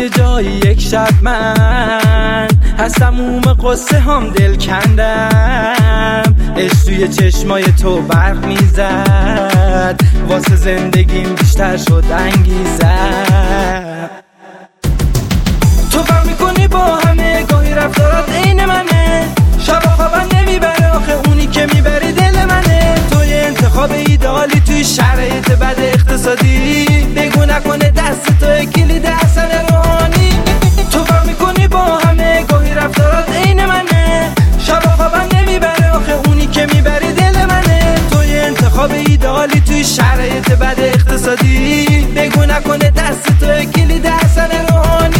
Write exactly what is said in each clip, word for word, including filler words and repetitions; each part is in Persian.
یه جایی یک شب من از تموم قصه هم دل کندم. عشق توی چشمای تو برق میزد، واسه زندگیم بیشتر شد انگیزم. تو فهم میکنی با همه گاهی رفتارات عین منه، شب و خوابم نمیبره آخه اونی که میبری دل منه. تو یه انتخاب ایدئالی توی شرایط بد اقتصادی، بگو نکنه دست تو کلید حسن روحانی. تو فهم میکنی با همه گاهی رفتارات عین منه، شب و خوابم نمیبره آخه اونی که میبری دل منه. تو یه انتخاب ایدئالی توی شرایط بد اقتصادی، بگو نکنه دست تو کلید حسن روحانی.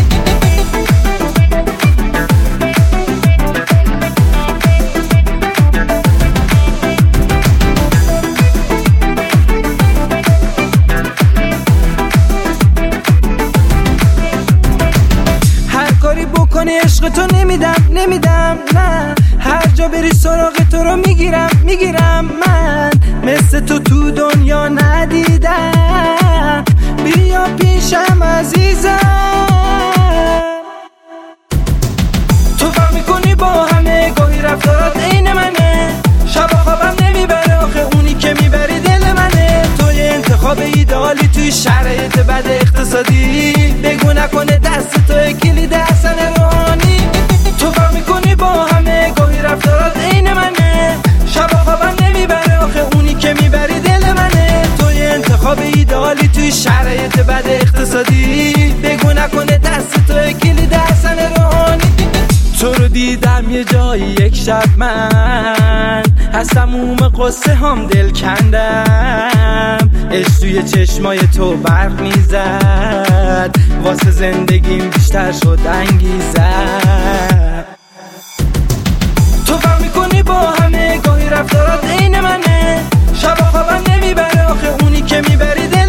بکنی عشق تو نمیدم نمیدم نه، هر جا بری سراغ تو رو میگیرم میگیرم. من مثل تو تو دنیا ندیدم، بیا پیشم عزیزم. تو فهم میکنی با همه گاهی رفتارات عین منه، شب و خوابم نمیبره آخه اونی که میبری دل منه. تو یه انتخاب ایدئالی توی شرایط بد اقتصادی، بگو نکنه دست تو کلید حسن روحانی. تو فهم میکنی با همه گاهی رفتارات عین منه، شب و خوابم نمیبره آخه اونی که میبری دل منه. تو یه انتخاب ایدئالی توی شرایط بد اقتصادی، بگو نکنه دست تو کلید حسن روحانی. تو رو دیدم یه جایی یک شب من از تموم قصه هم دل کندم. عشق توی چشمای تو برق میزد، واسه زندگیم بیشتر شد انگیزم. تو فهم میکنی با همه گاهی رفتارات عین منه، شب و خوابم نمیبره آخه اونی که میبری